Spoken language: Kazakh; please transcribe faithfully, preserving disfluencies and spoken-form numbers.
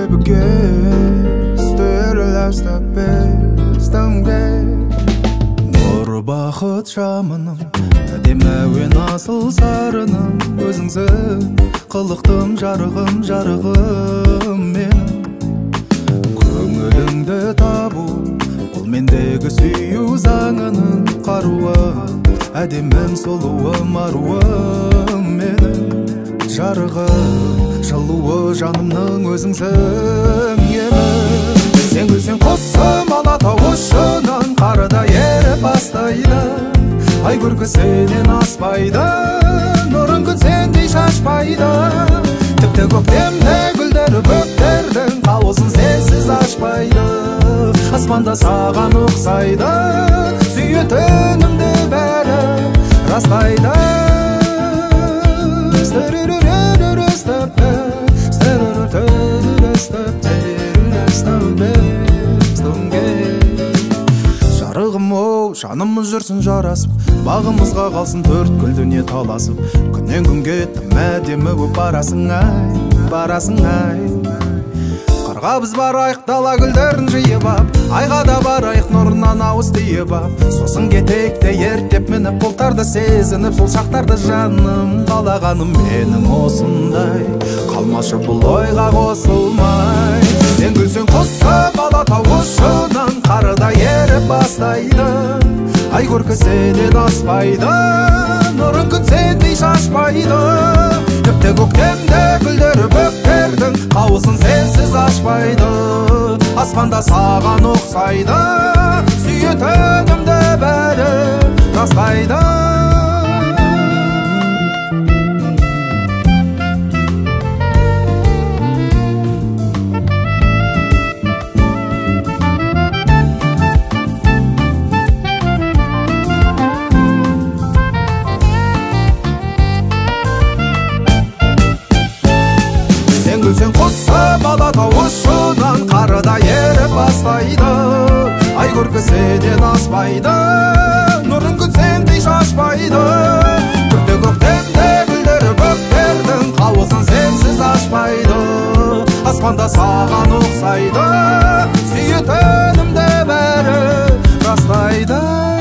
Нұр бақыт шамының әдемі әуен асыл сарының өзіңсің қылықтым жарығым жарығым менің көңіліңді табу ол мендегі сүю заңының қаруы әдемім сұлуым аруым менің жарығым жылуы жанымның өзіңсің емін сен күлсең құсым алатау ұшынан қарыда еріп бастайды ай көркісінен аспайды нұрын күн сендей шашпайды тіпті көктемде гүлдері бөктердің қауызын сенсіз ашпайды аспанда саған ұқсайды сүйетінімді бәрі растайды жарығым оу жанымыз жүрсін жарасып бағымызға қалсын төрт гүл дүние таласып күннен күнге тым әдемі боп барасың ай барасың ай қырға біз барайық дала гүлдерін жиып ап айға да барайық нұрынан ауыз тиіп ап сосын кетейік те ерттеп мініп бұлттарды сезініп сол шақтарды жаным қалағаным менің осындай қалмашы бұл ойға қосылмай сен күлсең құсым алатау ұшынан қарыда еріп бастайды ай көркісінен аспайды нұрын күн сендей шашпайды тіпті көктемде гүлдері бөктердің қауызын сенсіз ашпайды аспанда саған ұқсайды сүйетінімді бәрі растайды күлсең құсым алатау ұшынан қарыда еріп бастайды ай көркісінен аспайды нұрын күн сендей шашпайды күрте көктемде гүлдері бөктердің қауызын сенсіз ашпайды аспанда саған ұқсайды сүйетінімді бәрі растайды